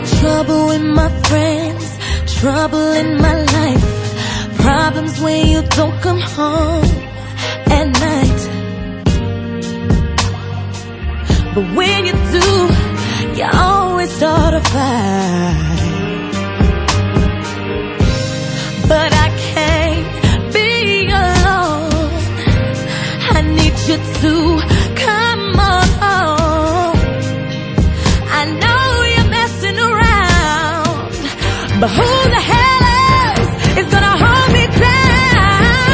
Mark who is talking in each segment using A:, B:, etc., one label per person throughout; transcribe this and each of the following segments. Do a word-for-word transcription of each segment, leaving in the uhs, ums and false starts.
A: Trouble with my friends, trouble in my life, problems when you don't come home at night. But when you do, you always start a fight. But I can't be alone, I need you to come on home. I know you're messing around, but who the hell else is gonna hold me down?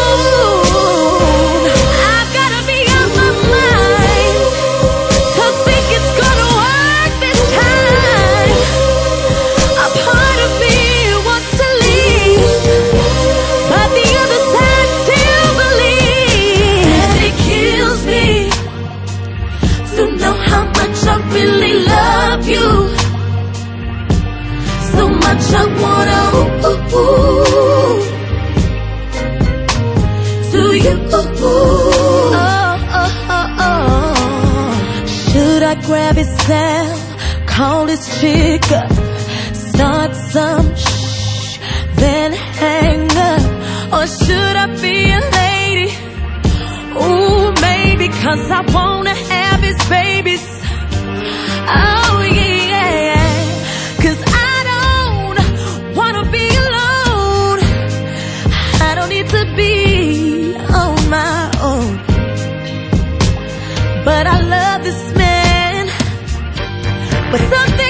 A: Ooh, I've gotta be on my mind to think it's gonna work this time. A part of me wants to leave, but the other side still believes. And it kills me to know how much I really love you, so much I wanna ooh, ooh, ooh, to you. Ooh, oh, oh, oh, oh. Should I grab his cell, call his chick up, start some shh, then hang up? Or should I be a lady? Ooh, maybe, cause I wanna have his babies. Oh yeah, cause I don't wanna be alone, I don't need to be on my own. But I love this man, but something